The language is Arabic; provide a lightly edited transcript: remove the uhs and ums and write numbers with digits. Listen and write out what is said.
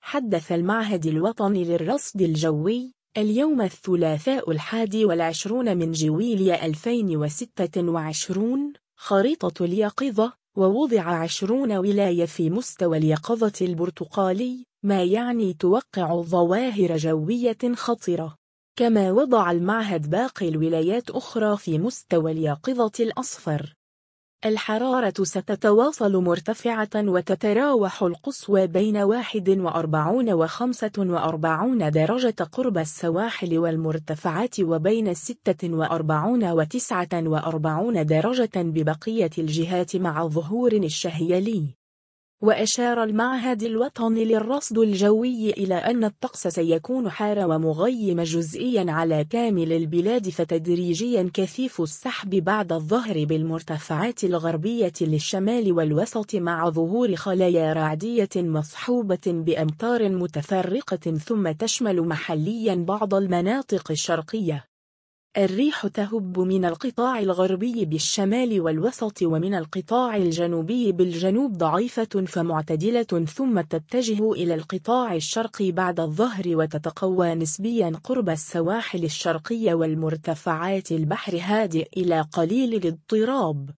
حدث المعهد الوطني للرصد الجوي اليوم الثلاثاء 21 من جويلية 2026 خريطة اليقظة، ووضع 20 ولاية في مستوى اليقظة البرتقالي، ما يعني توقع ظواهر جوية خطرة. كما وضع المعهد باقي الولايات أخرى في مستوى اليقظة الأصفر. الحرارة ستتواصل مرتفعة، وتتراوح القصوى بين 41 و 45 درجة قرب السواحل والمرتفعات، وبين 46 و 49 درجة ببقية الجهات مع ظهور الشهيلي. وأشار المعهد الوطني للرصد الجوي إلى أن الطقس سيكون حار ومغيم جزئيا على كامل البلاد، فتدريجيا كثيف السحب بعد الظهر بالمرتفعات الغربية للشمال والوسط، مع ظهور خلايا رعدية مصحوبة بأمطار متفرقة، ثم تشمل محليا بعض المناطق الشرقية. الريح تهب من القطاع الغربي بالشمال والوسط، ومن القطاع الجنوبي بالجنوب ضعيفة فمعتدلة، ثم تتجه إلى القطاع الشرقي بعد الظهر، وتتقوى نسبيا قرب السواحل الشرقية والمرتفعات البحر، هادئ إلى قليل الاضطراب.